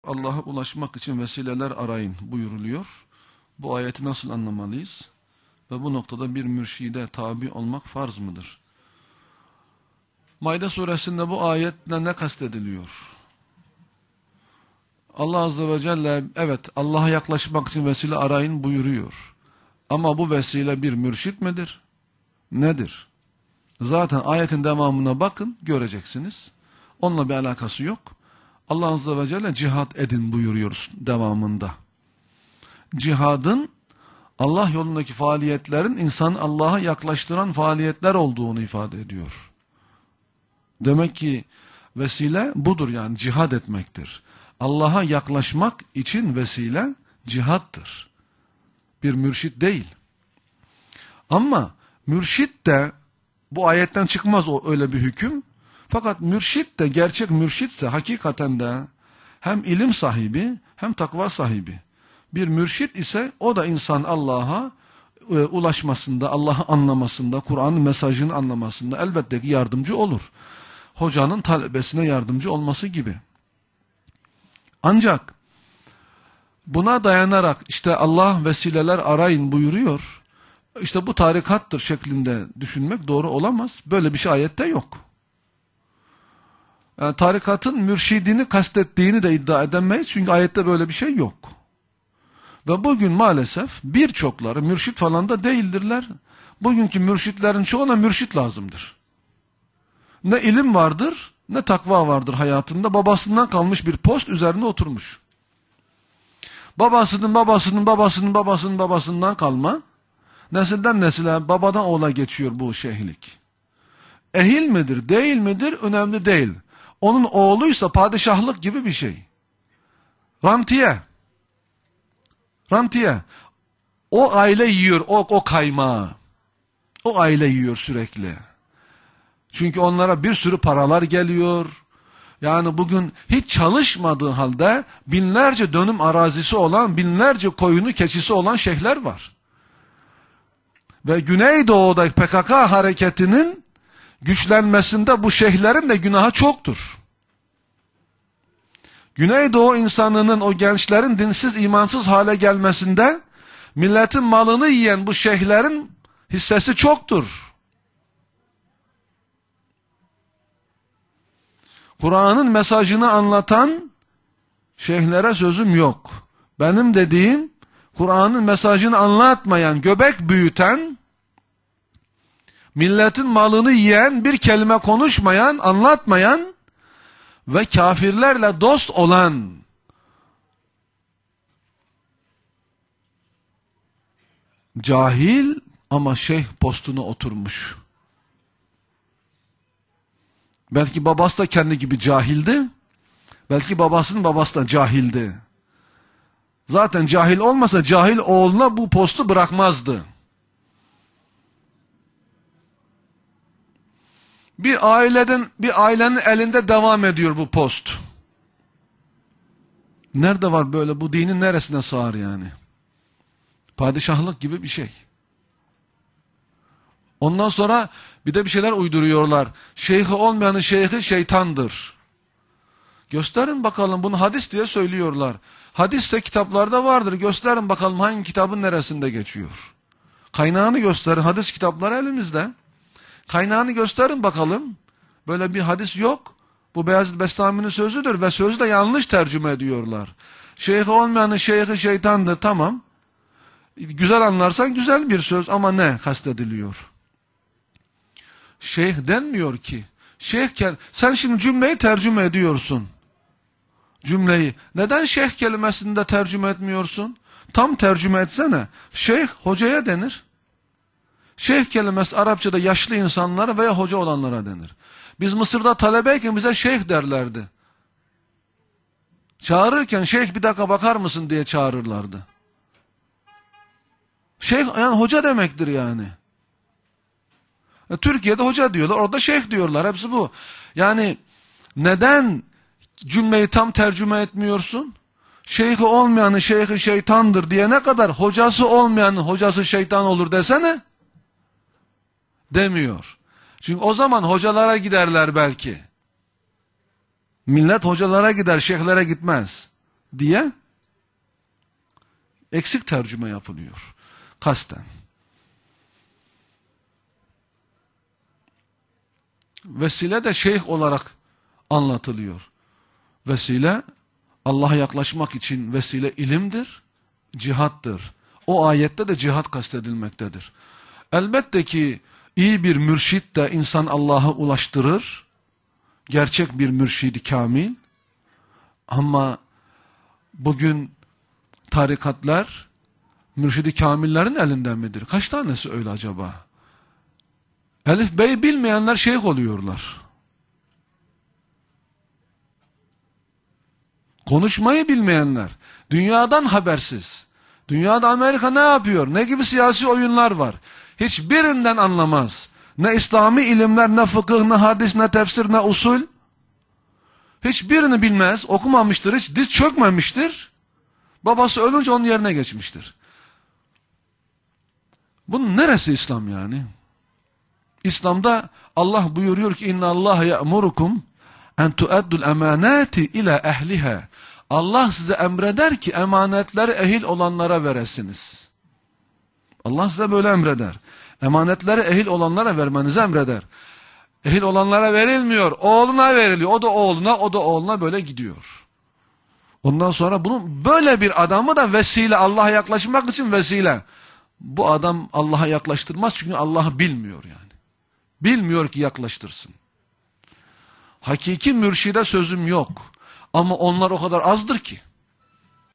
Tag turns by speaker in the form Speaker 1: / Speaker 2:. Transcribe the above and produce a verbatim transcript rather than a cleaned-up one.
Speaker 1: Allah'a ulaşmak için vesileler arayın buyuruluyor. Bu ayeti nasıl anlamalıyız? Ve bu noktada bir mürşide tabi olmak farz mıdır? Maide suresinde bu ayetle ne kastediliyor? Allah Azze ve Celle evet Allah'a yaklaşmak için vesile arayın buyuruyor. Ama bu vesile bir mürşit midir? Nedir? Zaten ayetin devamına bakın göreceksiniz. Onunla bir alakası yok. Allah Azze ve Celle cihad edin buyuruyoruz devamında. Cihadın Allah yolundaki faaliyetlerin insanı Allah'a yaklaştıran faaliyetler olduğunu ifade ediyor. Demek ki vesile budur, yani cihad etmektir. Allah'a yaklaşmak için vesile cihattır. Bir mürşit değil. Ama mürşit de bu ayetten çıkmaz o öyle bir hüküm. Fakat mürşit de gerçek mürşitse hakikaten de hem ilim sahibi hem takva sahibi. Bir mürşit ise o da insan Allah'a e, ulaşmasında, Allah'ı anlamasında, Kur'an'ın mesajını anlamasında elbette ki yardımcı olur. Hocanın talebesine yardımcı olması gibi. Ancak buna dayanarak işte Allah vesileler arayın buyuruyor. İşte bu tarikattır şeklinde düşünmek doğru olamaz. Böyle bir şey ayette yok. Yani tarikatın mürşidini kastettiğini de iddia edemeyiz. Çünkü ayette böyle bir şey yok. Ve bugün maalesef birçokları mürşit falan da değildirler. Bugünkü mürşitlerin çoğuna mürşit lazımdır. Ne ilim vardır, ne takva vardır hayatında. Babasından kalmış bir post üzerine oturmuş. Babasının babasının babasının babasının babasından kalma. Nesilden nesile, babadan oğula geçiyor bu şeyhlik. Ehil midir, değil midir önemli değil. Onun oğluysa padişahlık gibi bir şey. Rantiye. Rantiye. O aile yiyor o, o kaymağı. O aile yiyor sürekli. Çünkü onlara bir sürü paralar geliyor. Yani bugün hiç çalışmadığı halde binlerce dönüm arazisi olan, binlerce koyunu keçisi olan şeyhler var. Ve Güneydoğu'da P K K hareketinin güçlenmesinde bu şeyhlerin de günahı çoktur. Güneydoğu insanının, o gençlerin dinsiz, imansız hale gelmesinde milletin malını yiyen bu şeyhlerin hissesi çoktur. Kur'an'ın mesajını anlatan şeyhlere sözüm yok. Benim dediğim Kur'an'ın mesajını anlatmayan, göbek büyüten, milletin malını yiyen, bir kelime konuşmayan, anlatmayan ve kafirlerle dost olan cahil ama şeyh postuna oturmuş. Belki babası da kendi gibi cahildi. Belki babasının babası da cahildi. Zaten cahil olmasa cahil oğluna bu postu bırakmazdı. Bir aileden, bir ailenin elinde devam ediyor bu post. Nerede var böyle, bu dinin neresine sığar yani? Padişahlık gibi bir şey. Ondan sonra bir de bir şeyler uyduruyorlar. Şeyhi olmayanın şeyhi şeytandır. Gösterin bakalım, bunu hadis diye söylüyorlar. Hadis de kitaplarda vardır. Gösterin bakalım hangi kitabın neresinde geçiyor. Kaynağını gösterin. Hadis kitapları elimizde. Kaynağını gösterin bakalım. Böyle bir hadis yok. Bu Beyazıt Bestami'nin sözüdür ve sözü de yanlış tercüme ediyorlar. Şeyhi olmayanın şeyhi şeytandır, tamam. Güzel anlarsan güzel bir söz ama ne kastediliyor? Şeyh denmiyor ki. Şeyh, sen şimdi cümleyi tercüme ediyorsun. Cümleyi. Neden şeyh kelimesini de tercüme etmiyorsun? Tam tercüme etsene. Şeyh hocaya denir. Şeyh kelimesi Arapçada yaşlı insanlara veya hoca olanlara denir. Biz Mısır'da talebeyken bize şeyh derlerdi. Çağırırken şeyh bir dakika bakar mısın diye çağırırlardı. Şeyh yani hoca demektir yani. E, Türkiye'de hoca diyorlar, orada şeyh diyorlar. Hepsi bu. Yani neden cümleyi tam tercüme etmiyorsun? Şeyhi olmayanın şeyhi şeytandır diyene kadar hocası olmayanın hocası şeytan olur desene. Demiyor. Çünkü o zaman hocalara giderler belki. Millet hocalara gider, şeyhlere gitmez. diye eksik tercüme yapılıyor. Kasten. Vesile de şeyh olarak anlatılıyor. Vesile, Allah'a yaklaşmak için vesile ilimdir, cihattır. O ayette de cihat kastedilmektedir. Elbette ki iyi bir mürşit de insan Allah'a ulaştırır. Gerçek bir mürşidi kamil. Ama bugün tarikatlar mürşidi kamillerin elinden midir? Kaç tanesi öyle acaba? Elif Bey bilmeyenler şeyh oluyorlar. Konuşmayı bilmeyenler, dünyadan habersiz. Dünyada Amerika ne yapıyor? Ne gibi siyasi oyunlar var? Hiçbirinden anlamaz. Ne İslami ilimler, ne fıkıh, ne hadis, ne tefsir, ne usul. Hiçbirini bilmez, okumamıştır, hiç diz çökmemiştir. Babası ölünce onun yerine geçmiştir. Bunun neresi İslam yani? İslam'da Allah buyuruyor ki inna Allah ya'murukum en tu'addul emanati ila ehliha. Allah size emreder ki emanetleri ehil olanlara veresiniz. Allah size böyle emreder. Emanetleri ehil olanlara vermenizi emreder. Ehil olanlara verilmiyor. Oğluna veriliyor. O da oğluna, o da oğluna böyle gidiyor. Ondan sonra bunun böyle bir adamı da vesile, Allah'a yaklaşmak için vesile. Bu adam Allah'a yaklaştırmaz çünkü Allah'ı bilmiyor yani. Bilmiyor ki yaklaştırsın. Hakiki mürşide sözüm yok. Ama onlar o kadar azdır ki.